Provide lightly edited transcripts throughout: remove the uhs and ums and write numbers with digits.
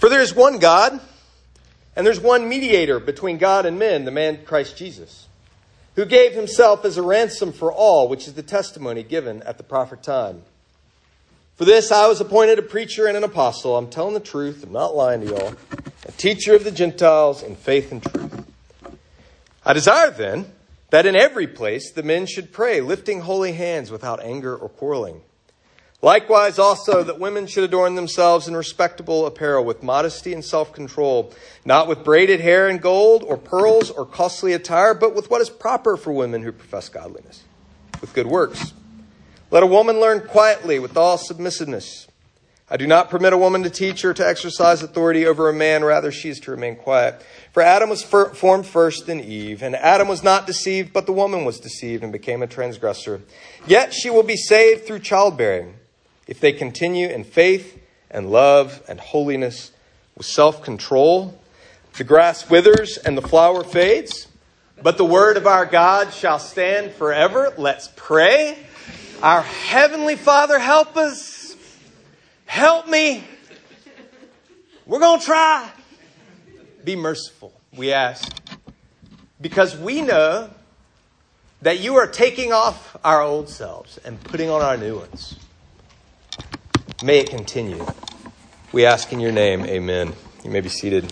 For there is one God, and there's one mediator between God and men, the man Christ Jesus, who gave himself as a ransom for all, which is the testimony given at the proper time. For this I was appointed a preacher and an apostle. I'm telling the truth. I'm not lying to y'all. A teacher of the Gentiles in faith and truth. I desire then that in every place the men should pray, lifting holy hands without anger or quarreling. Likewise also that women should adorn themselves in respectable apparel with modesty and self-control, not with braided hair and gold or pearls or costly attire, but with what is proper for women who profess godliness, with good works. Let a woman learn quietly with all submissiveness. I do not permit a woman to teach or to exercise authority over a man. Rather, she is to remain quiet. For Adam was formed first, then Eve. And Adam was not deceived, but the woman was deceived and became a transgressor. Yet she will be saved through childbearing, if they continue in faith and love and holiness with self-control. The grass withers and the flower fades, but the word of our God shall stand forever. Let's pray. Our Heavenly Father, help us. Help me. We're going to try. Be merciful, we ask. Because we know that you are taking off our old selves and putting on our new ones. May it continue. We ask in your name, amen. You may be seated.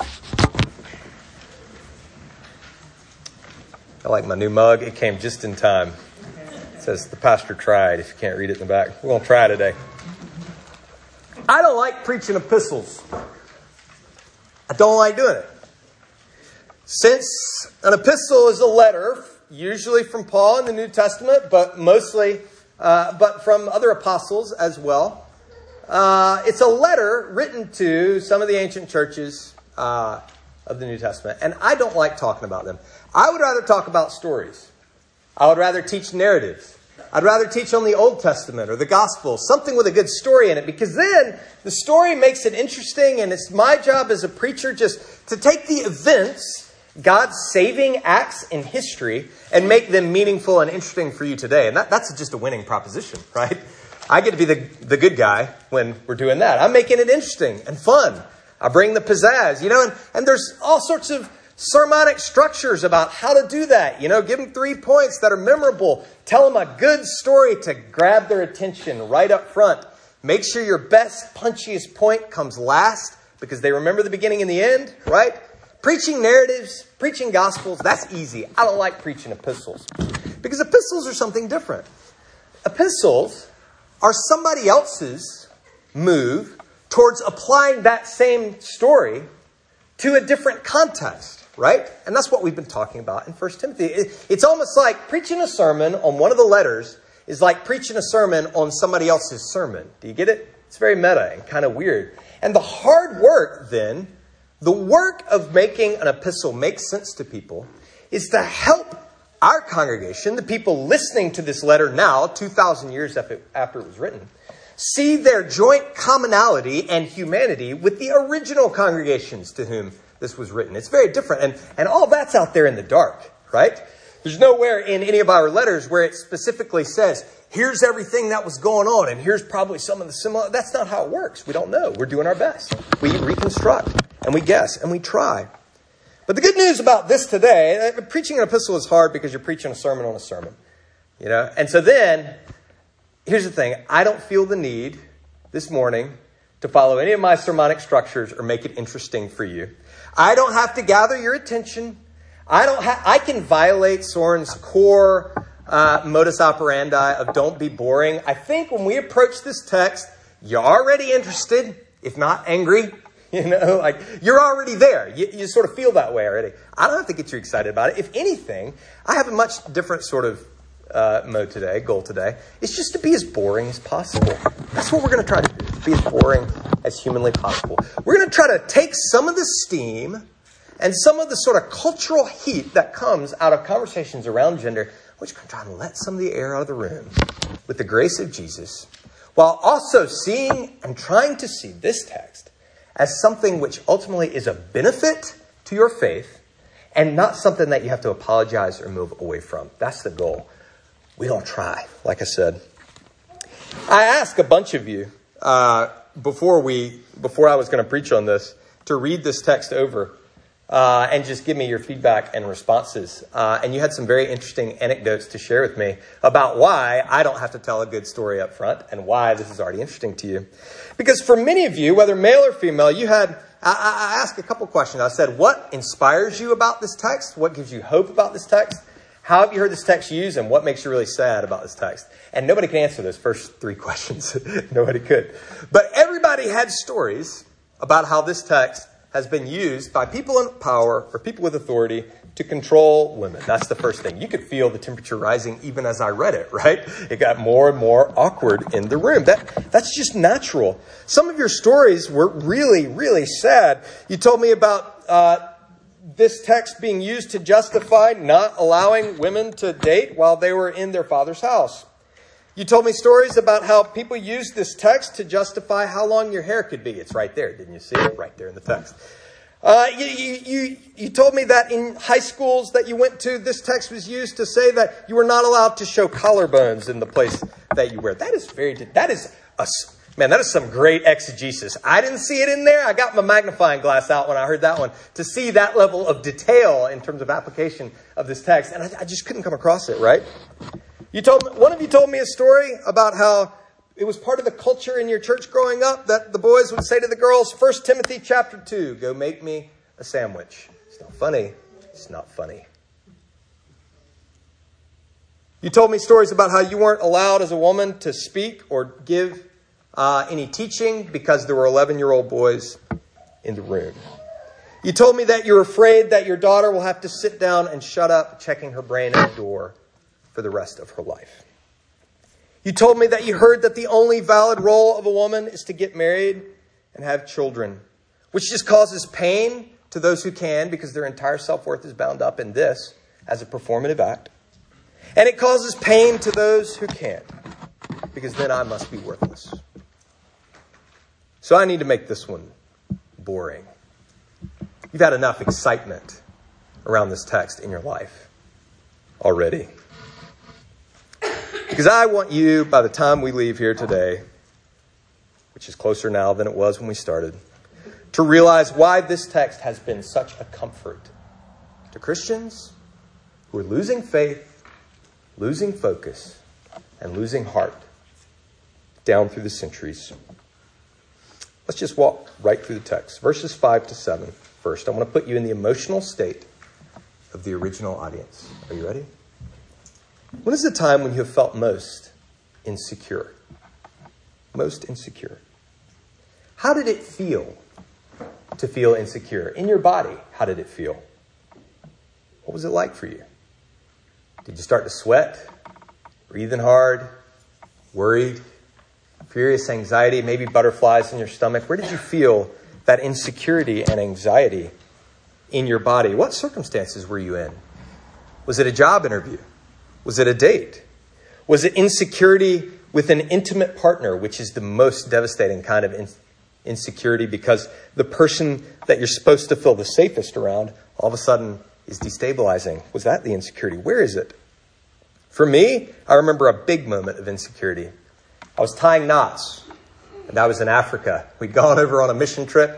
I like my new mug. It came just in time. It says, the pastor tried, if you can't read it in the back. We're going to try today. I don't like preaching epistles. I don't like doing it. Since an epistle is a letter, usually from Paul in the New Testament, but from other apostles as well. It's a letter written to some of the ancient churches of the New Testament. And I don't like talking about them. I would rather talk about stories. I would rather teach narratives. I'd rather teach on the Old Testament or the Gospel, something with a good story in it, because then the story makes it interesting, and it's my job as a preacher just to take the events, God's saving acts in history, and make them meaningful and interesting for you today. And that's just a winning proposition, right? I get to be the good guy when we're doing that. I'm making it interesting and fun. I bring the pizzazz, and there's all sorts of sermonic structures about how to do that. Give them 3 points that are memorable. Tell them a good story to grab their attention right up front. Make sure your best, punchiest point comes last because they remember the beginning and the end, right? Preaching narratives, preaching gospels, that's easy. I don't like preaching epistles because epistles are something different. Epistles are somebody else's move towards applying that same story to a different context, right? And that's what we've been talking about in 1 Timothy. It's almost like preaching a sermon on one of the letters is like preaching a sermon on somebody else's sermon. Do you get it? It's very meta and kind of weird. And the hard work then, the work of making an epistle make sense to people, is to help our congregation, the people listening to this letter now, 2,000 years after it was written, see their joint commonality and humanity with the original congregations to whom this was written. It's very different. And all that's out there in the dark, right? There's nowhere in any of our letters where it specifically says, here's everything that was going on, and here's probably some of the similar. That's not how it works. We don't know. We're doing our best. We reconstruct, and we guess, and we try. But the good news about this today, preaching an epistle is hard because you're preaching a sermon on a sermon. And so then, here's the thing. I don't feel the need this morning to follow any of my sermonic structures or make it interesting for you. I don't have to gather your attention. I can violate Soren's core modus operandi of don't be boring. I think when we approach this text, you're already interested, if not angry. You're already there. You sort of feel that way already. I don't have to get you excited about it. If anything, I have a much different sort of goal today. It's just to be as boring as possible. That's what we're going to try to do, be as boring as humanly possible. We're going to try to take some of the steam and some of the sort of cultural heat that comes out of conversations around gender. We're just going to try and let some of the air out of the room with the grace of Jesus, while also seeing and trying to see this text as something which ultimately is a benefit to your faith and not something that you have to apologize or move away from. That's the goal. We don't try, like I said. I asked a bunch of you before I was going to preach on this, to read this text over and just give me your feedback and responses. And you had some very interesting anecdotes to share with me about why I don't have to tell a good story up front and why this is already interesting to you. Because for many of you, whether male or female, I asked a couple questions. I said, what inspires you about this text? What gives you hope about this text? How have you heard this text used, and what makes you really sad about this text? And nobody can answer those first three questions. Nobody could. But everybody had stories about how this text has been used by people in power or people with authority to control women. That's the first thing. You could feel the temperature rising even as I read it, right? It got more and more awkward in the room. That's just natural. Some of your stories were really, really sad. You told me about this text being used to justify not allowing women to date while they were in their father's house. You told me stories about how people used this text to justify how long your hair could be. It's right there. Didn't you see it? Right there in the text. You told me that in high schools that you went to, this text was used to say that you were not allowed to show collarbones in the place that you wear. That is some great exegesis. I didn't see it in there. I got my magnifying glass out when I heard that one to see that level of detail in terms of application of this text. And I just couldn't come across it, right? One of you told me a story about how it was part of the culture in your church growing up that the boys would say to the girls, 1 Timothy chapter 2, go make me a sandwich. It's not funny. It's not funny. You told me stories about how you weren't allowed as a woman to speak or give any teaching because there were 11-year-old boys in the room. You told me that you're afraid that your daughter will have to sit down and shut up, checking her brain at the door for the rest of her life. You told me that you heard that the only valid role of a woman is to get married and have children, which just causes pain to those who can because their entire self-worth is bound up in this as a performative act. And it causes pain to those who can't because then I must be worthless. So I need to make this one boring. You've had enough excitement around this text in your life already. Because I want you, by the time we leave here today, which is closer now than it was when we started, to realize why this text has been such a comfort to Christians who are losing faith, losing focus, and losing heart down through the centuries. Let's just walk right through the text. Verses 5 to 7. First, I want to put you in the emotional state of the original audience. Are you ready? When is the time when you have felt most insecure? Most insecure. How did it feel to feel insecure? In your body, how did it feel? What was it like for you? Did you start to sweat? Breathing hard? Worried? Furious anxiety? Maybe butterflies in your stomach? Where did you feel that insecurity and anxiety in your body? What circumstances were you in? Was it a job interview? Was it a date? Was it insecurity with an intimate partner, which is the most devastating kind of insecurity because the person that you're supposed to feel the safest around all of a sudden is destabilizing? Was that the insecurity? Where is it? For me, I remember a big moment of insecurity. I was tying knots, and I was in Africa. We'd gone over on a mission trip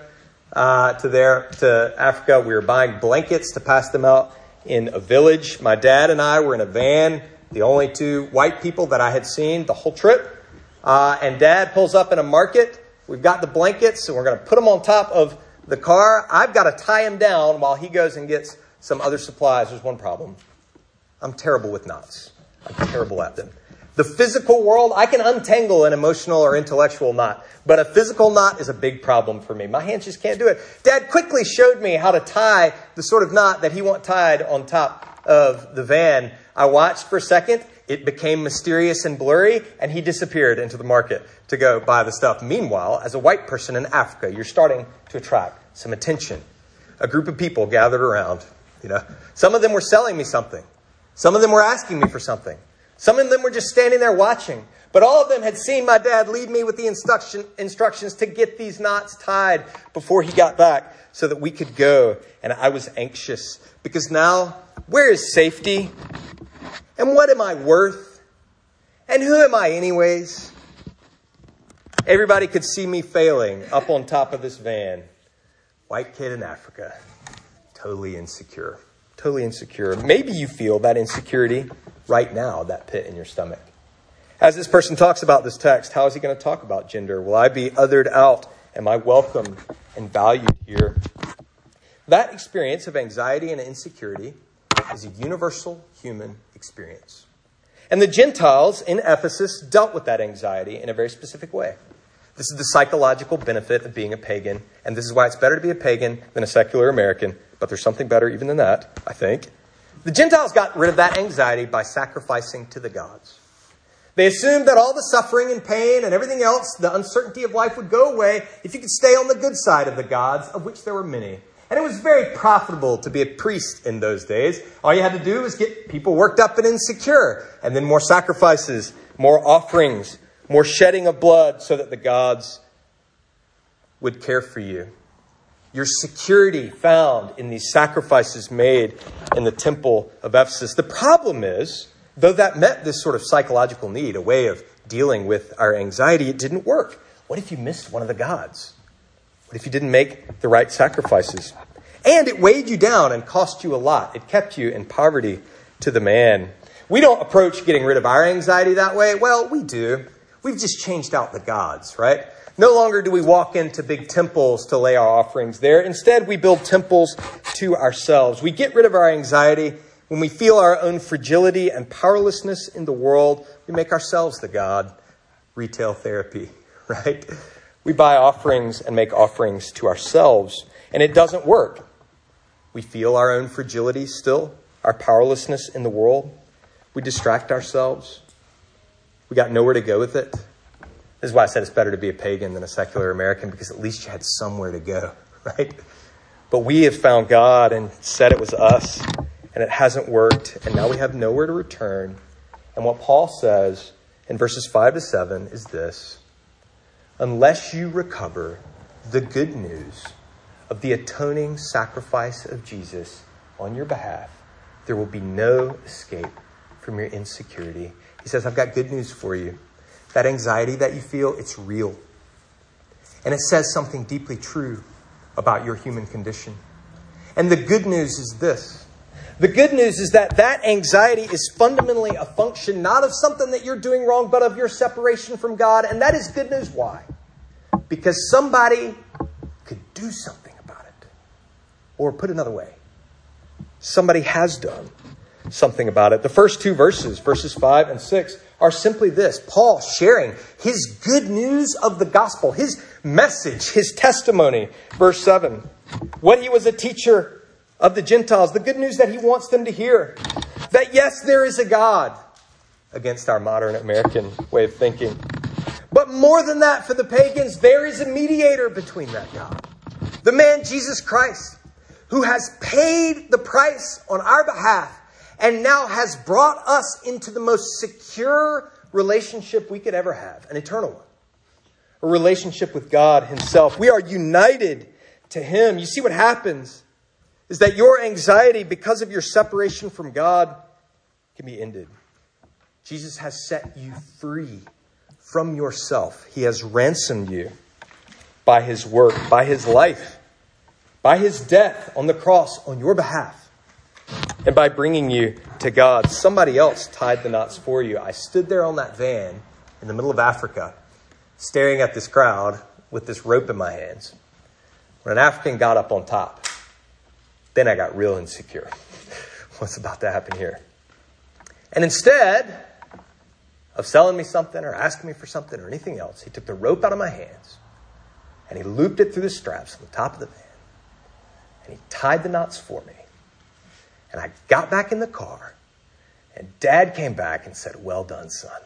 to Africa. We were buying blankets to pass them out in a village. My dad and I were in a van, the only two white people that I had seen the whole trip. And Dad pulls up in a market. We've got the blankets, and we're going to put them on top of the car. I've got to tie him down while he goes and gets some other supplies. There's one problem. I'm terrible with knots. I'm terrible at them. The physical world, I can untangle an emotional or intellectual knot, but a physical knot is a big problem for me. My hands just can't do it. Dad quickly showed me how to tie the sort of knot that he wanted tied on top of the van. I watched for a second. It became mysterious and blurry, and he disappeared into the market to go buy the stuff. Meanwhile, as a white person in Africa, you're starting to attract some attention. A group of people gathered around. Some of them were selling me something. Some of them were asking me for something. Some of them were just standing there watching. But all of them had seen my dad leave me with the instructions to get these knots tied before he got back so that we could go. And I was anxious because now, where is safety? And what am I worth? And who am I anyways? Everybody could see me failing up on top of this van. White kid in Africa. Totally insecure. Totally insecure. Maybe you feel that insecurity right now, that pit in your stomach. As this person talks about this text, how is he going to talk about gender? Will I be othered out? Am I welcome and valued here? That experience of anxiety and insecurity is a universal human experience. And the Gentiles in Ephesus dealt with that anxiety in a very specific way. This is the psychological benefit of being a pagan. And this is why it's better to be a pagan than a secular American. But there's something better even than that, I think. The Gentiles got rid of that anxiety by sacrificing to the gods. They assumed that all the suffering and pain and everything else, the uncertainty of life would go away if you could stay on the good side of the gods, of which there were many. And it was very profitable to be a priest in those days. All you had to do was get people worked up and insecure. And then more sacrifices, more offerings, more shedding of blood so that the gods would care for you. Your security found in these sacrifices made in the temple of Ephesus. The problem is, though that met this sort of psychological need, a way of dealing with our anxiety, it didn't work. What if you missed one of the gods? What if you didn't make the right sacrifices? And it weighed you down and cost you a lot. It kept you in poverty to the man. We don't approach getting rid of our anxiety that way. Well, we do. We've just changed out the gods, right? No longer do we walk into big temples to lay our offerings there. Instead, we build temples to ourselves. We get rid of our anxiety. When we feel our own fragility and powerlessness in the world, we make ourselves the God. Retail therapy, right? We buy offerings and make offerings to ourselves, and it doesn't work. We feel our own fragility still, our powerlessness in the world. We distract ourselves. We got nowhere to go with it. This is why I said it's better to be a pagan than a secular American, because at least you had somewhere to go, right? But we have found God and said it was us, and it hasn't worked, and now we have nowhere to return. And what Paul says in verses 5 to 7 is this: unless you recover the good news of the atoning sacrifice of Jesus on your behalf, there will be no escape from your insecurity. He says, I've got good news for you. That anxiety that you feel, it's real. And it says something deeply true about your human condition. And the good news is this. The good news is that anxiety is fundamentally a function not of something that you're doing wrong, but of your separation from God. And that is good news. Why? Because somebody could do something about it. Or put another way, somebody has done something about it. The first two verses, verses 5 and 6, are simply this: Paul sharing his good news of the gospel, his message, his testimony. Verse 7, what he was a teacher of the Gentiles, the good news that he wants them to hear. That yes, there is a God, against our modern American way of thinking. But more than that, for the pagans, there is a mediator between that God. The man Jesus Christ, who has paid the price on our behalf and now has brought us into the most secure relationship we could ever have, an eternal one. A relationship with God himself. We are united to him. You see what happens is that your anxiety because of your separation from God can be ended. Jesus has set you free from yourself. He has ransomed you by his work, by his life, by his death on the cross on your behalf, and by bringing you to God. Somebody else tied the knots for you. I stood there on that van in the middle of Africa, staring at this crowd with this rope in my hands, when an African got up on top. Then I got real insecure. What's about to happen here? And instead of selling me something or asking me for something or anything else, he took the rope out of my hands and he looped it through the straps on the top of the van. And he tied the knots for me. And I got back in the car, and Dad came back and said, well done, son.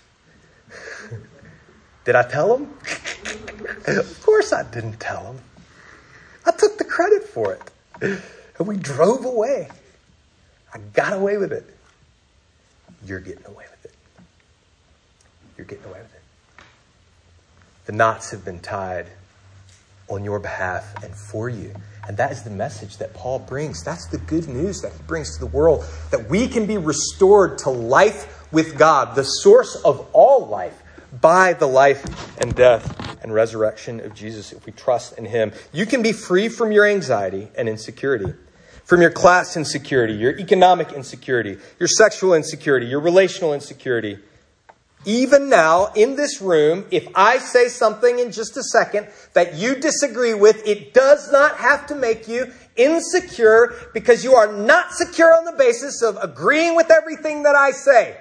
Did I tell him? Of course I didn't tell him. I took the credit for it. And we drove away. I got away with it. You're getting away with it. You're getting away with it. The knots have been tied on your behalf and for you. And that is the message that Paul brings. That's the good news that he brings to the world. That we can be restored to life with God, the source of all life, by the life and death and resurrection of Jesus if we trust in him. You can be free from your anxiety and insecurity, from your class insecurity, your economic insecurity, your sexual insecurity, your relational insecurity. Even now, in this room, if I say something in just a second that you disagree with, it does not have to make you insecure because you are not secure on the basis of agreeing with everything that I say.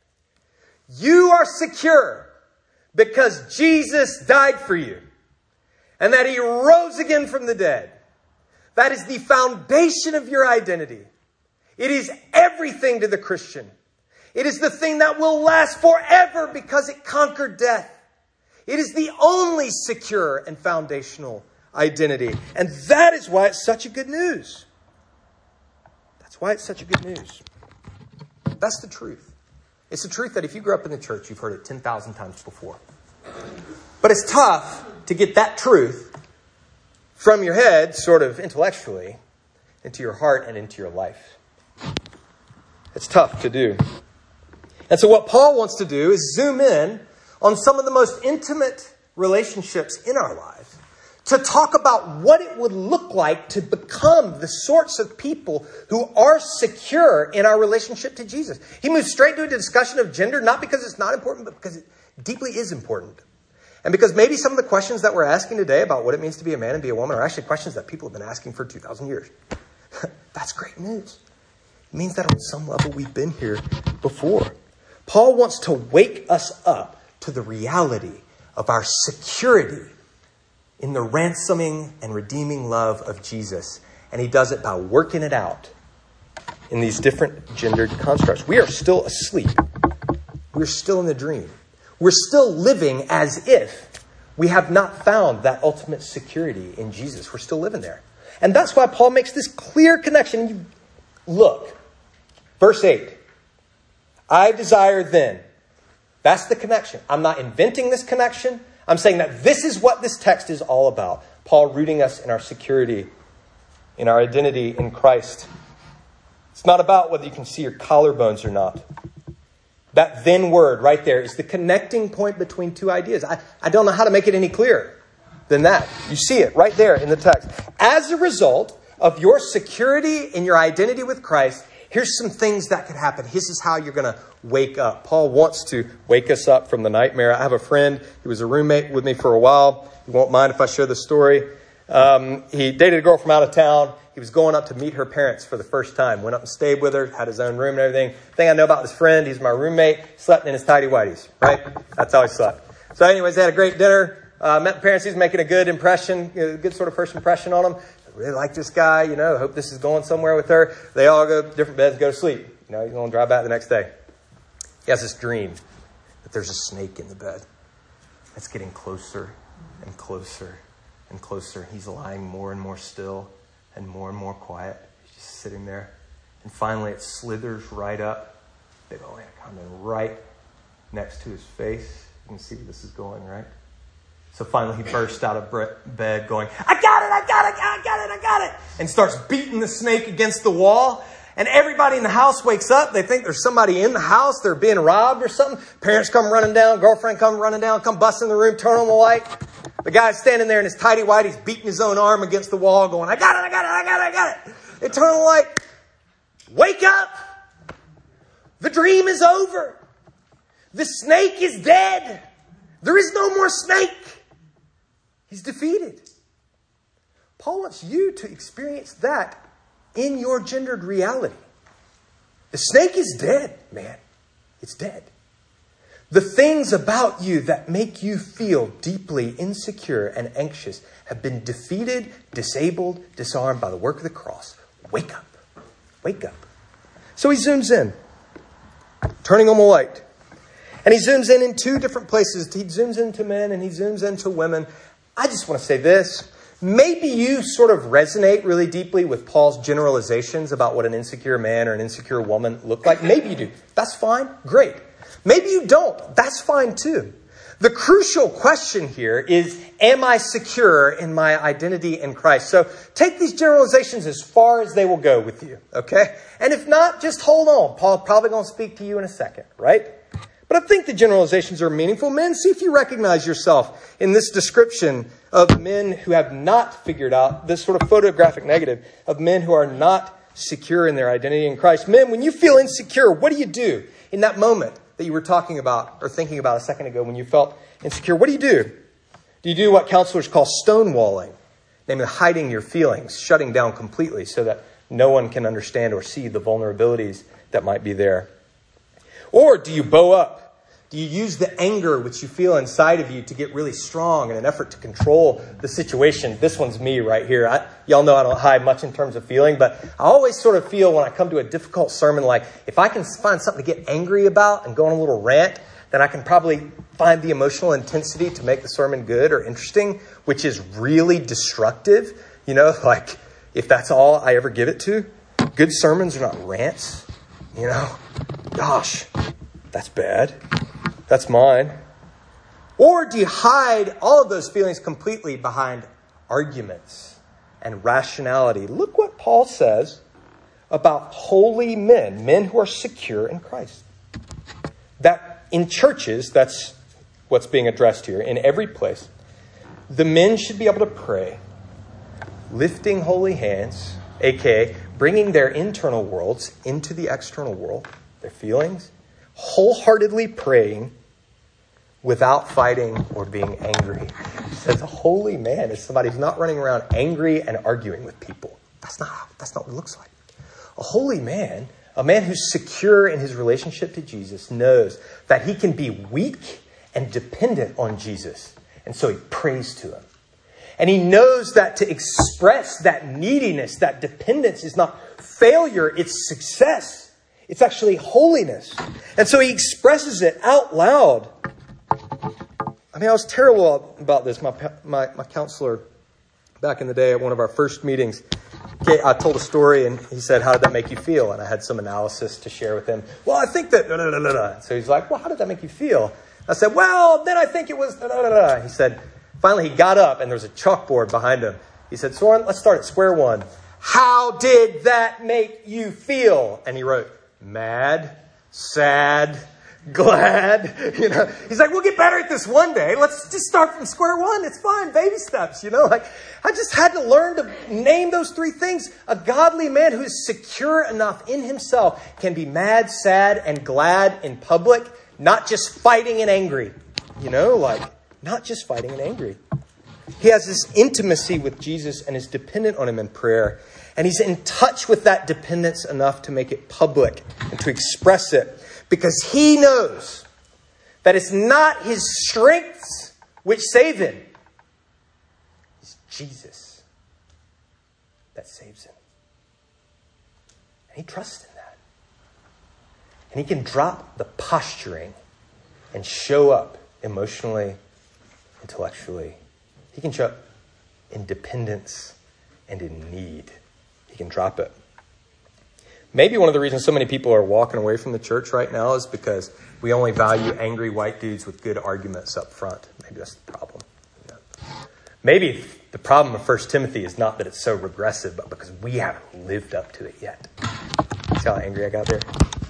You are secure because Jesus died for you and that he rose again from the dead. That is the foundation of your identity. It is everything to the Christian. It is the thing that will last forever because it conquered death. It is the only secure and foundational identity. And that is why it's such a good news. That's why it's such a good news. That's the truth. It's the truth that if you grew up in the church, you've heard it 10,000 times before. But it's tough to get that truth from your head, sort of intellectually, into your heart and into your life. It's tough to do. And so what Paul wants to do is zoom in on some of the most intimate relationships in our lives to talk about what it would look like to become the sorts of people who are secure in our relationship to Jesus. He moves straight to a discussion of gender, not because it's not important, but because it deeply is important. And because maybe some of the questions that we're asking today about what it means to be a man and be a woman are actually questions that people have been asking for 2,000 years. That's great news. It means that on some level we've been here before. Paul wants to wake us up to the reality of our security in the ransoming and redeeming love of Jesus. And he does it by working it out in these different gendered constructs. We are still asleep. We're still in the dream. We're still living as if we have not found that ultimate security in Jesus. We're still living there. And that's why Paul makes this clear connection. Look, verse 8. I desire then. That's the connection. I'm not inventing this connection. I'm saying that this is what this text is all about. Paul rooting us in our security, in our identity in Christ. It's not about whether you can see your collarbones or not. That then word right there is the connecting point between two ideas. I don't know how to make it any clearer than that. You see it right there in the text. As a result of your security in your identity with Christ, here's some things that could happen. This is how you're going to wake up. Paul wants to wake us up from the nightmare. I have a friend. He was a roommate with me for a while. He won't mind if I share the story. He dated a girl from out of town. He was going up to meet her parents for the first time. Went up and stayed with her, had his own room and everything. The thing I know about this friend, he's my roommate, slept in his tighty-whities, right? That's how he slept. So anyways, they had a great dinner. Met the parents. He's making a good impression, good sort of first impression on them. I really like this guy, hope this is going somewhere with her. They all go to different beds, go to sleep. He's going to drive back the next day. He has this dream that there's a snake in the bed. It's getting closer and closer and closer. He's lying more and more still and more quiet. He's just sitting there. And finally it slithers right up. Big old kind of right next to his face. You can see where this is going, right? So finally he bursts out of bed going, I got it, and starts beating the snake against the wall. And everybody in the house wakes up. They think there's somebody in the house. They're being robbed or something. Parents come running down. Girlfriend come running down. Come busting in the room. Turn on the light. The guy's standing there in his tighty-whities beating his own arm against the wall going, I got it. They turn on the light. Wake up. The dream is over. The snake is dead. There is no more snake. He's defeated. Paul wants you to experience that in your gendered reality. The snake is dead, man. It's dead. The things about you that make you feel deeply insecure and anxious have been defeated, disabled, disarmed by the work of the cross. Wake up. Wake up. So he zooms in, turning on the light. And he zooms in two different places. He zooms into men and he zooms into women. I just want to say this. Maybe you sort of resonate really deeply with Paul's generalizations about what an insecure man or an insecure woman look like. Maybe you do. That's fine. Great. Maybe you don't. That's fine too. The crucial question here is, am I secure in my identity in Christ? So take these generalizations as far as they will go with you, okay? And if not, just hold on. Paul's probably going to speak to you in a second, right? But I think the generalizations are meaningful. Men, see if you recognize yourself in this description of men who have not figured out this sort of photographic negative of men who are not secure in their identity in Christ. Men, when you feel insecure, what do you do in that moment that you were talking about or thinking about a second ago when you felt insecure? What do? Do you do what counselors call stonewalling, namely hiding your feelings, shutting down completely so that no one can understand or see the vulnerabilities that might be there? Or do you bow up? Do you use the anger which you feel inside of you to get really strong in an effort to control the situation? This one's me right here. Y'all know I don't hide much in terms of feeling, but I always sort of feel when I come to a difficult sermon, like if I can find something to get angry about and go on a little rant, then I can probably find the emotional intensity to make the sermon good or interesting, which is really destructive. You know, like if that's all I ever give it to. Good sermons are not rants. You know, gosh, that's bad. That's mine. Or do you hide all of those feelings completely behind arguments and rationality? Look what Paul says about holy men, men who are secure in Christ. That in churches, that's what's being addressed here, in every place. The men should be able to pray, lifting holy hands, aka bringing their internal worlds into the external world, their feelings, wholeheartedly praying without fighting or being angry. He says a holy man is somebody who's not running around angry and arguing with people. That's not what it looks like. A holy man, a man who's secure in his relationship to Jesus, knows that he can be weak and dependent on Jesus. And so he prays to him. And he knows that to express that neediness, that dependence is not failure, it's success. It's actually holiness. And so he expresses it out loud. I mean, I was terrible about this. My counselor back in the day at one of our first meetings, I told a story and he said, "How did that make you feel?" And I had some analysis to share with him. "Well, I think that..." So he's like, "Well, how did that make you feel?" I said, "Well, then I think it was..." He said, finally he got up and there was a chalkboard behind him. He said, "Soren, let's start at square one. How did that make you feel?" And he wrote, "Mad, sad, glad." You know, he's like, "We'll get better at this one day. Let's just start from square one. It's fine. Baby steps." You know, like I just had to learn to name those three things. A godly man who is secure enough in himself can be mad, sad, and glad in public, not just fighting and angry. You know, like not just fighting and angry. He has this intimacy with Jesus and is dependent on him in prayer. And he's in touch with that dependence enough to make it public and to express it. Because he knows that it's not his strengths which save him. It's Jesus that saves him. And he trusts in that. And he can drop the posturing and show up emotionally, intellectually. He can show up in dependence and in need. He can drop it. Maybe one of the reasons so many people are walking away from the church right now is because we only value angry white dudes with good arguments up front. Maybe that's the problem. You know? Maybe the problem of 1 Timothy is not that it's so regressive, but because we haven't lived up to it yet. See how angry I got there?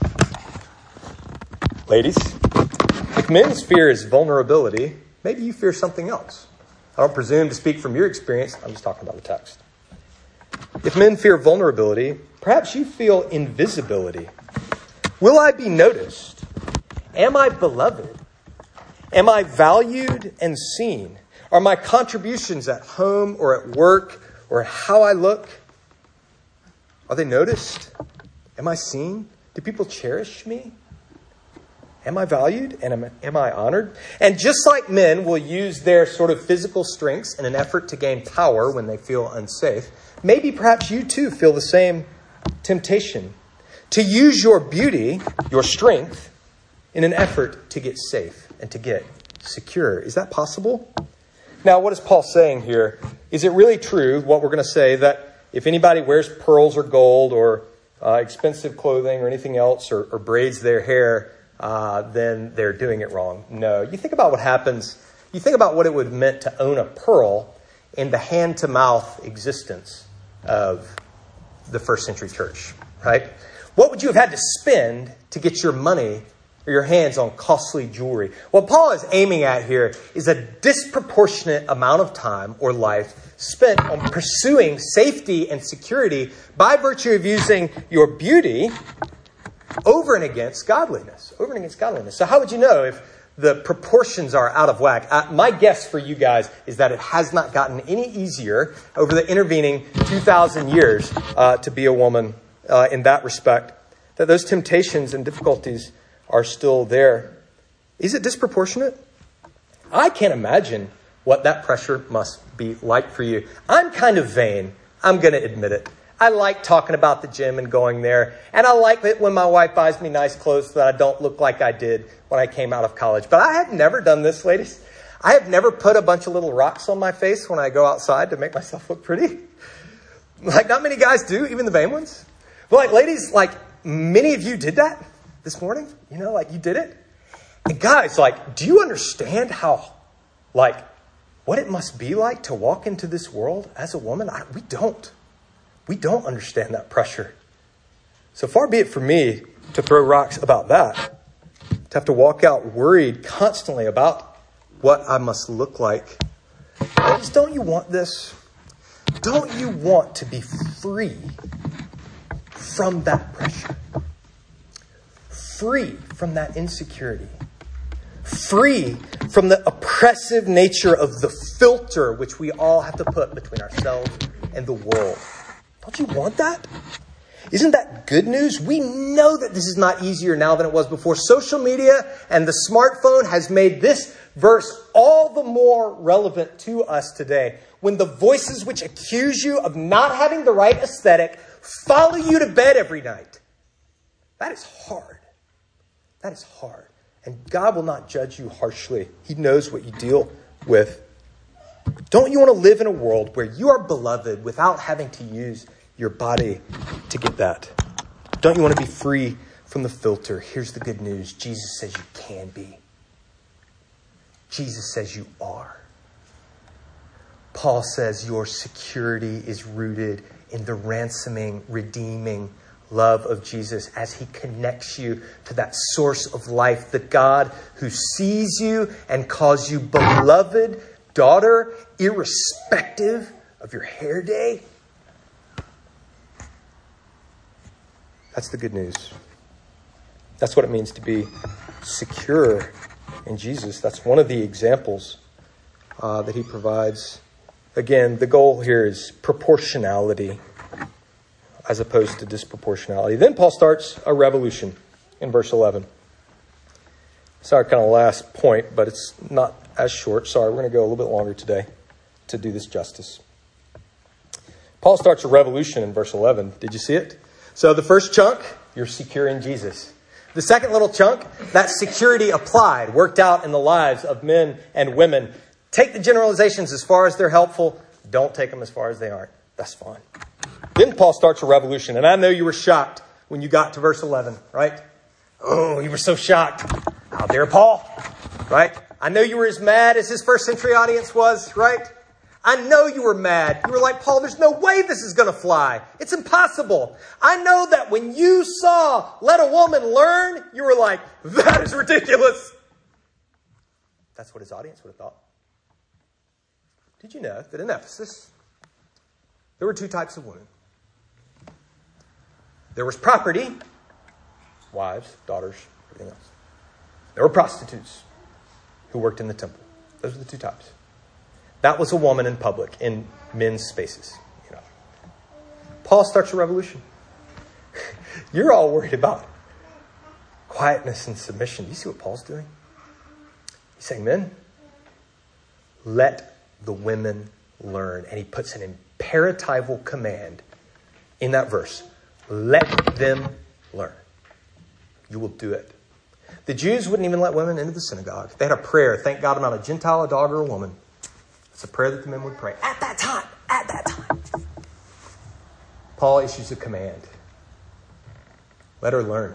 Ladies, if men's fear is vulnerability, maybe you fear something else. I don't presume to speak from your experience. I'm just talking about the text. If men fear vulnerability, perhaps you feel invisibility. Will I be noticed? Am I beloved? Am I valued and seen? Are my contributions at home or at work or how I look, are they noticed? Am I seen? Do people cherish me? Am I valued and am I honored? And just like men will use their sort of physical strengths in an effort to gain power when they feel unsafe, maybe perhaps you too feel the same temptation to use your beauty, your strength, in an effort to get safe and to get secure. Is that possible? Now, what is Paul saying here? Is it really true, what we're going to say, that if anybody wears pearls or gold or expensive clothing or anything else or braids their hair, then they're doing it wrong? No. You think about what happens. You think about what it would have meant to own a pearl in the hand-to-mouth existence of the first century church, right? What would you have had to spend to get your money or your hands on costly jewelry. What Paul is aiming at here is a disproportionate amount of time or life spent on pursuing safety and security by virtue of using your beauty over and against godliness. Over and against godliness. So how would you know if the proportions are out of whack? My guess for you guys is that it has not gotten any easier over the intervening 2,000 years to be a woman in that respect. That those temptations and difficulties are still there. Is it disproportionate? I can't imagine what that pressure must be like for you. I'm kind of vain. I'm going to admit it. I like talking about the gym and going there. And I like it when my wife buys me nice clothes so that I don't look like I did when I came out of college. But I have never done this, ladies. I have never put a bunch of little rocks on my face when I go outside to make myself look pretty. Like, not many guys do, even the vain ones. But like, ladies, like, many of you did that this morning. You know, like, you did it. And guys, like, do you understand how, like, what it must be like to walk into this world as a woman? We don't. We don't understand that pressure. So far be it for me to throw rocks about that. To have to walk out worried constantly about what I must look like. Ladies, don't you want this? Don't you want to be free from that pressure? Free from that insecurity? Free from the oppressive nature of the filter which we all have to put between ourselves and the world? Don't you want that? Isn't that good news? We know that this is not easier now than it was before. Social media and the smartphone has made this verse all the more relevant to us today. When the voices which accuse you of not having the right aesthetic follow you to bed every night. That is hard. That is hard. And God will not judge you harshly. He knows what you deal with. Don't you want to live in a world where you are beloved without having to use your body to get that? Don't you want to be free from the filter? Here's the good news. Jesus says you can be. Jesus says you are. Paul says your security is rooted in the ransoming, redeeming love of Jesus as he connects you to that source of life, the God who sees you and calls you beloved daughter, irrespective of your hair day. That's the good news. That's what it means to be secure in Jesus. That's one of the examples that he provides. Again, the goal here is proportionality as opposed to disproportionality. Then Paul starts a revolution in verse 11. It's our kind of last point, but it's not as short. Sorry, we're going to go a little bit longer today to do this justice. Paul starts a revolution in verse 11. Did you see it? So the first chunk, you're secure in Jesus. The second little chunk, that security applied, worked out in the lives of men and women. Take the generalizations as far as they're helpful. Don't take them as far as they aren't. That's fine. Then Paul starts a revolution. And I know you were shocked when you got to verse 11, right? Oh, you were so shocked. How dare Paul, right? I know you were as mad as his first century audience was, right? I know you were mad. You were like, Paul, there's no way this is going to fly. It's impossible. I know that when you saw let a woman learn, you were like, that is ridiculous. That's what his audience would have thought. Did you know that in Ephesus, there were two types of women? There was property, wives, daughters, everything else. There were prostitutes who worked in the temple. Those were the two types. That was a woman in public, in men's spaces. You know. Paul starts a revolution. You're all worried about quietness and submission. Do you see what Paul's doing? He's saying, men, let the women learn. And he puts an imperatival command in that verse. Let them learn. You will do it. The Jews wouldn't even let women into the synagogue. They had a prayer. Thank God I'm not a Gentile, a dog, or a woman. It's a prayer that the men would pray. At that time. Paul issues a command. Let her learn.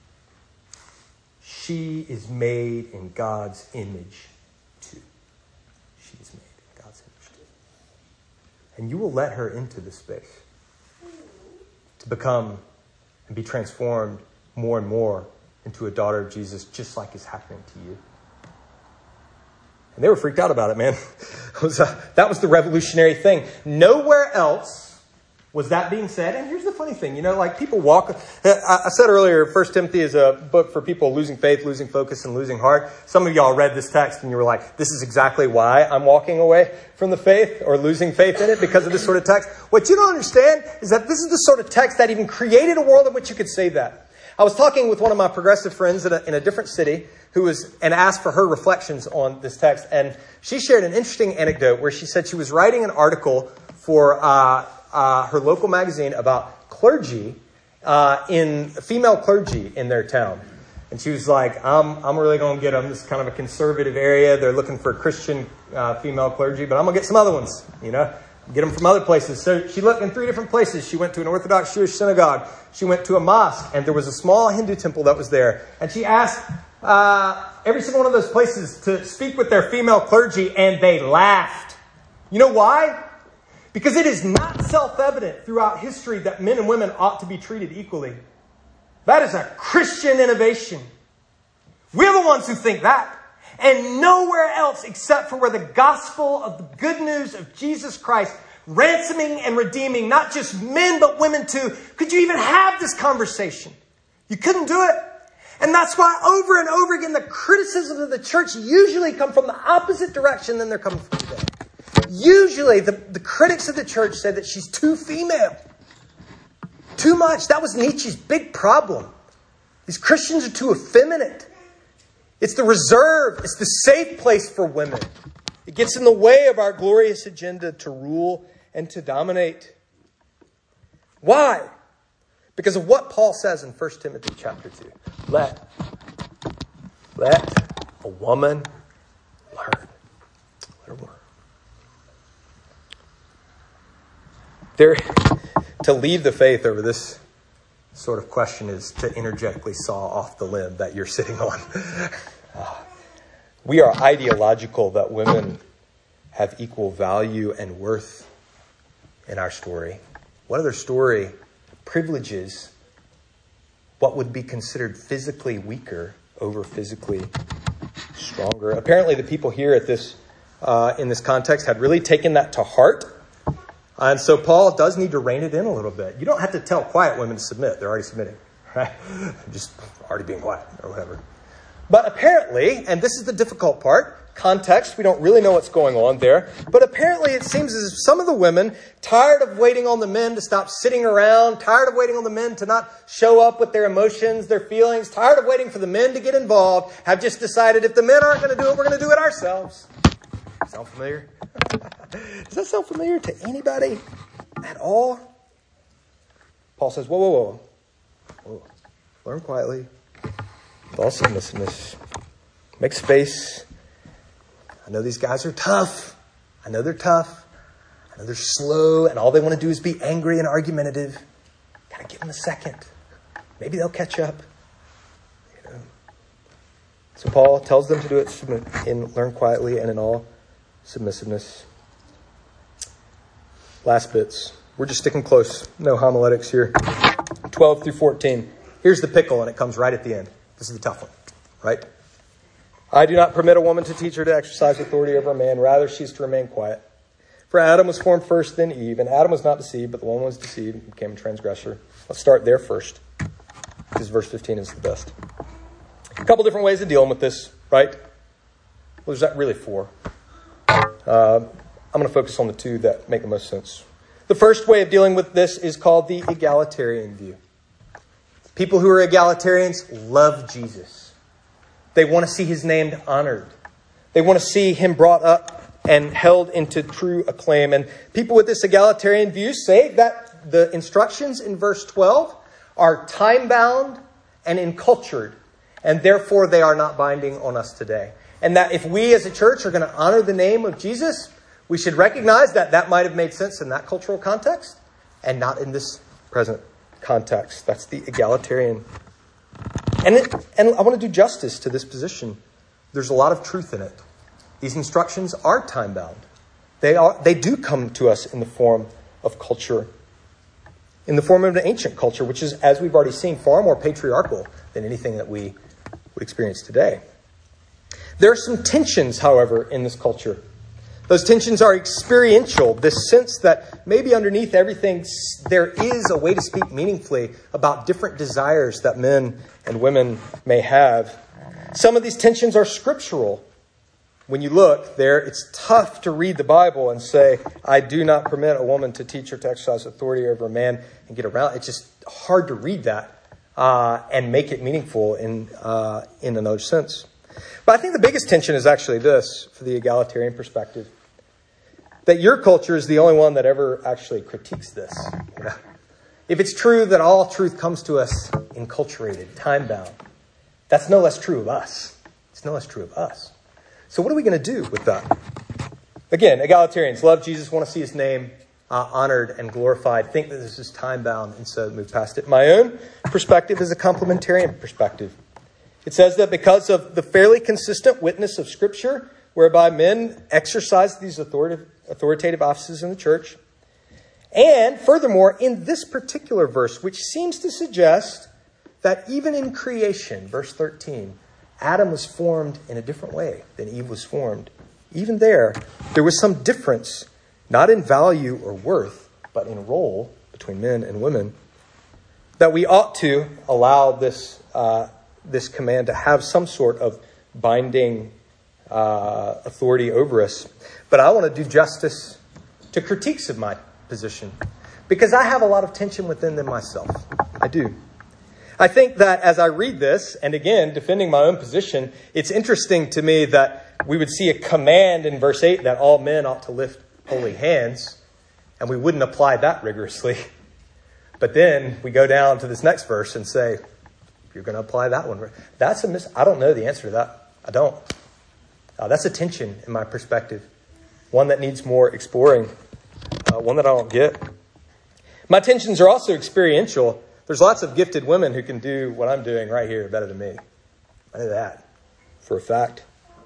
She is made in God's image too. She is made in God's image too. And you will let her into this space. To become and be transformed more and more into a daughter of Jesus, just like is happening to you. And they were freaked out about it, man. That was the revolutionary thing. Nowhere else was that being said. And here's the funny thing, like people walk. I said earlier, 1 Timothy is a book for people losing faith, losing focus, and losing heart. Some of y'all read this text and you were like, this is exactly why I'm walking away from the faith or losing faith in it, because of this sort of text. What you don't understand is that this is the sort of text that even created a world in which you could say that. I was talking with one of my progressive friends in a different city and asked for her reflections on this text. And she shared an interesting anecdote where she said she was writing an article for her local magazine about clergy, female clergy in their town. And she was like, I'm really going to get them. This is kind of a conservative area. They're looking for Christian female clergy, but I'm going to get some other ones, get them from other places. So she looked in 3 different places. She went to an Orthodox Jewish synagogue. She went to a mosque, and there was a small Hindu temple that was there. And she asked every single one of those places to speak with their female clergy, and they laughed. You know why? Because it is not self-evident throughout history that men and women ought to be treated equally. That is a Christian innovation. We're the ones who think that. And nowhere else except for where the gospel of the good news of Jesus Christ, ransoming and redeeming not just men but women too, could you even have this conversation? You couldn't do it. And that's why over and over again the criticisms of the church usually come from the opposite direction than they're coming from today. Usually the critics of the church said that she's too female. Too much. That was Nietzsche's big problem. These Christians are too effeminate. It's the reserve. It's the safe place for women. It gets in the way of our glorious agenda to rule and to dominate. Why? Because of what Paul says in 1 Timothy chapter 2. Let a woman learn. Let her learn. To leave the faith over this sort of question is to energetically saw off the limb that you're sitting on. We are ideological that women have equal value and worth in our story. What other story privileges what would be considered physically weaker over physically stronger? Apparently the people here at this in this context had really taken that to heart. And so Paul does need to rein it in a little bit. You don't have to tell quiet women to submit. They're already submitting, right? Just already being quiet or whatever. But apparently, and this is the difficult part, context, we don't really know what's going on there. But apparently it seems as if some of the women, tired of waiting on the men to stop sitting around, tired of waiting on the men to not show up with their emotions, their feelings, tired of waiting for the men to get involved, have just decided if the men aren't going to do it, we're going to do it ourselves. Sound familiar? Does that sound familiar to anybody at all? Paul says, whoa. Learn quietly. With all submissiveness. Make space. I know these guys are tough. I know they're tough. I know they're slow, and all they want to do is be angry and argumentative. Gotta give them a second. Maybe they'll catch up. So Paul tells them to do it learn quietly and in all submissiveness. Last bits. We're just sticking close. No homiletics here. 12 through 14. Here's the pickle, and it comes right at the end. This is the tough one, right? I do not permit a woman to teach her to exercise authority over a man. Rather, she is to remain quiet. For Adam was formed first, then Eve. And Adam was not deceived, but the woman was deceived and became a transgressor. Let's start there first, because verse 15 is the best. A couple different ways of dealing with this, right? What is that really for? I'm going to focus on the 2 that make the most sense. The first way of dealing with this is called the egalitarian view. People who are egalitarians love Jesus. They want to see his name honored. They want to see him brought up and held into true acclaim. And people with this egalitarian view say that the instructions in verse 12 are time-bound and encultured, and therefore they are not binding on us today. And that if we as a church are going to honor the name of Jesus, we should recognize that that might have made sense in that cultural context and not in this present context. That's the egalitarian. And I want to do justice to this position. There's a lot of truth in it. These instructions are time-bound. They do come to us in the form of culture, in the form of an ancient culture, which is, as we've already seen, far more patriarchal than anything that we would experience today. There are some tensions, however, in this culture. Those tensions are experiential, this sense that maybe underneath everything there is a way to speak meaningfully about different desires that men and women may have. Some of these tensions are scriptural. When you look there, it's tough to read the Bible and say, I do not permit a woman to teach or to exercise authority over a man and get around. It's just hard to read that and make it meaningful in another sense. But I think the biggest tension is actually this, for the egalitarian perspective, that your culture is the only one that ever actually critiques this. If it's true that all truth comes to us enculturated, time-bound, that's no less true of us. It's no less true of us. So what are we going to do with that? Again, egalitarians love Jesus, want to see his name honored and glorified, think that this is time-bound, and so move past it. My own perspective is a complementarian perspective. It says that because of the fairly consistent witness of Scripture, whereby men exercise these authoritative offices in the church, and furthermore, in this particular verse, which seems to suggest that even in creation, verse 13, Adam was formed in a different way than Eve was formed. Even there was some difference, not in value or worth, but in role between men and women, that we ought to allow this command to have some sort of binding authority over us. But I want to do justice to critiques of my position, because I have a lot of tension within them myself. I do. I think that as I read this, and again, defending my own position, it's interesting to me that we would see a command in verse 8 that all men ought to lift holy hands, and we wouldn't apply that rigorously. But then we go down to this next verse and say, you're going to apply that one. That's I don't know the answer to that. I don't. That's a tension in my perspective. One that needs more exploring. One that I don't get. My tensions are also experiential. There's lots of gifted women who can do what I'm doing right here better than me. I know that for a fact.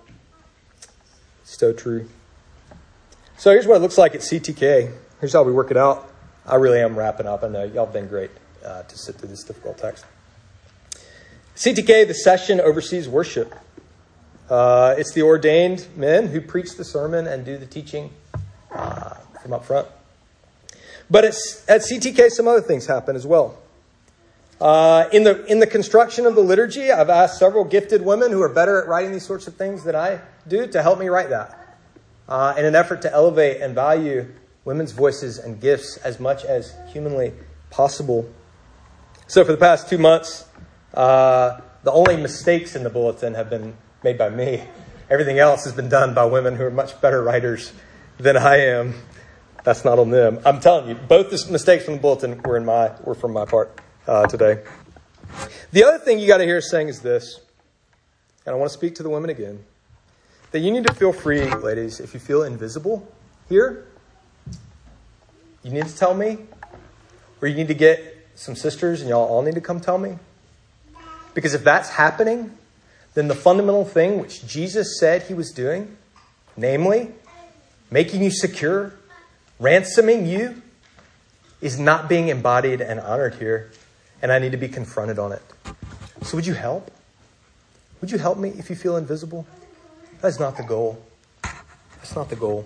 So true. So here's what it looks like at CTK. Here's how we work it out. I really am wrapping up. I know y'all have been great to sit through this difficult text. CTK, the session, oversees worship. It's the ordained men who preach the sermon and do the teaching from up front. But at CTK, some other things happen as well. In the construction of the liturgy, I've asked several gifted women who are better at writing these sorts of things than I do to help me write that. In an effort to elevate and value women's voices and gifts as much as humanly possible. So for the past 2 months, the only mistakes in the bulletin have been made by me. Everything else has been done by women who are much better writers than I am. That's not on them. I'm telling you, both the mistakes from the bulletin were from my part today. The other thing you got to hear us saying is this, and I want to speak to the women again, that you need to feel free, ladies, if you feel invisible here, you need to tell me, or you need to get some sisters and y'all all need to come tell me. Because if that's happening, then the fundamental thing which Jesus said he was doing, namely, making you secure, ransoming you, is not being embodied and honored here. And I need to be confronted on it. So would you help? Would you help me if you feel invisible? That's not the goal. That's not the goal.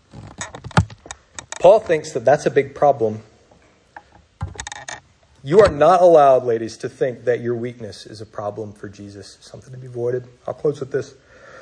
Paul thinks that that's a big problem. You are not allowed, ladies, to think that your weakness is a problem for Jesus, something to be avoided. I'll close with this.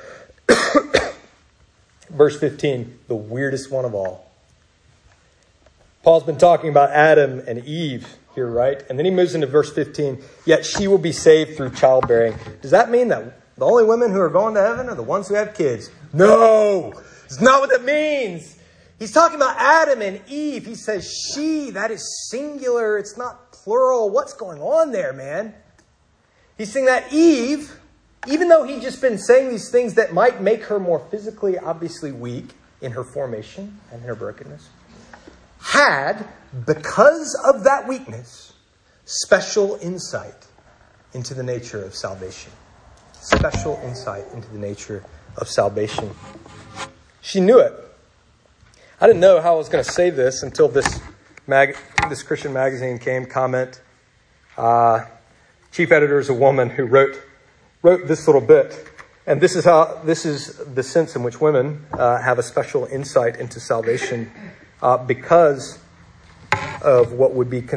Verse 15, the weirdest one of all. Paul's been talking about Adam and Eve here, right? And then he moves into verse 15, yet she will be saved through childbearing. Does that mean that the only women who are going to heaven are the ones who have kids? No, it's not what that means. He's talking about Adam and Eve. He says she, that is singular. It's not plural. What's going on there, man? He's saying that Eve, even though he'd just been saying these things that might make her more physically, obviously weak in her formation and in her brokenness, had, because of that weakness, special insight into the nature of salvation. Special insight into the nature of salvation. She knew it. I didn't know how I was going to say this until this Christian magazine came comment. chief editor is a woman who wrote this little bit. And this is the sense in which women have a special insight into salvation because of what would be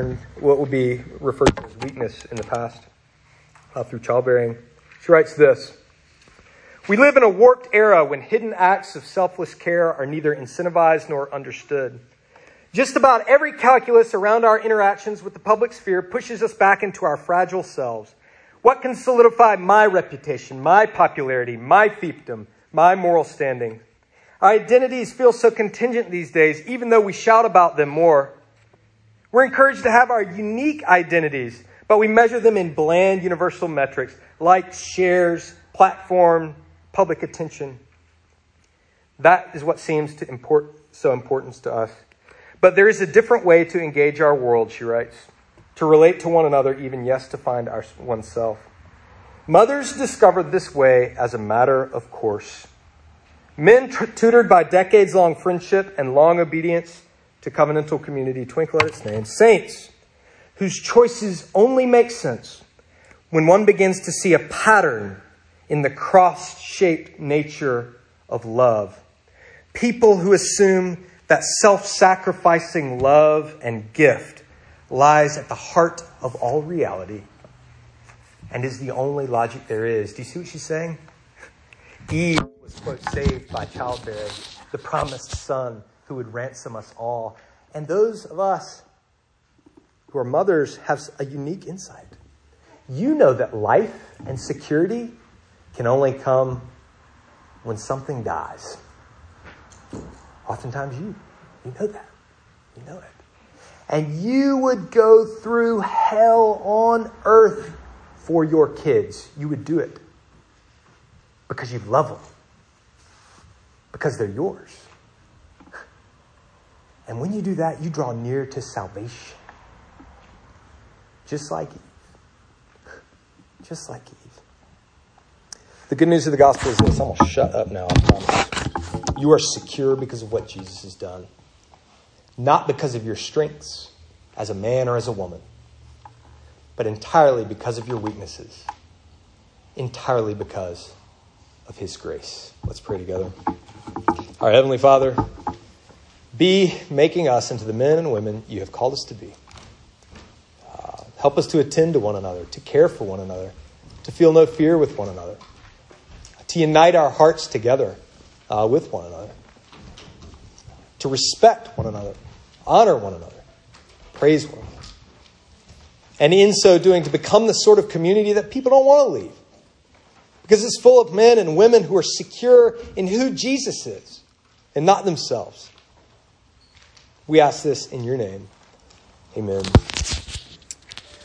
referred to as weakness in the past through childbearing. She writes this: "We live in a warped era when hidden acts of selfless care are neither incentivized nor understood. Just about every calculus around our interactions with the public sphere pushes us back into our fragile selves. What can solidify my reputation, my popularity, my fiefdom, my moral standing? Our identities feel so contingent these days, even though we shout about them more. We're encouraged to have our unique identities, but we measure them in bland universal metrics, likes, shares, platform, public attention. That is what seems to so important to us. But there is a different way to engage our world," she writes, "to relate to one another, even, yes, to find oneself. Mothers discovered this way as a matter of course. Men tutored by decades-long friendship and long obedience to covenantal community twinkle at its name. Saints whose choices only make sense when one begins to see a pattern in the cross-shaped nature of love. People who assume that self-sacrificing love and gift lies at the heart of all reality and is the only logic there is." Do you see what she's saying? Eve was, quote, saved by childbearing, the promised son who would ransom us all. And those of us who are mothers have a unique insight. You know that life and security can only come when something dies. Oftentimes you know that. You know it. And you would go through hell on earth for your kids. You would do it because you love them. Because they're yours. And when you do that, you draw near to salvation. Just like Eve. Just like Eve. The good news of the gospel is this. I'm going to shut up now, I promise. You are secure because of what Jesus has done. Not because of your strengths as a man or as a woman, but entirely because of your weaknesses. Entirely because of his grace. Let's pray together. Our Heavenly Father, be making us into the men and women you have called us to be. Help us to attend to one another, to care for one another, to feel no fear with one another, to unite our hearts together with one another, to respect one another, honor one another, praise one another. And in so doing, to become the sort of community that people don't want to leave. Because it's full of men and women who are secure in who Jesus is and not themselves. We ask this in your name. Amen.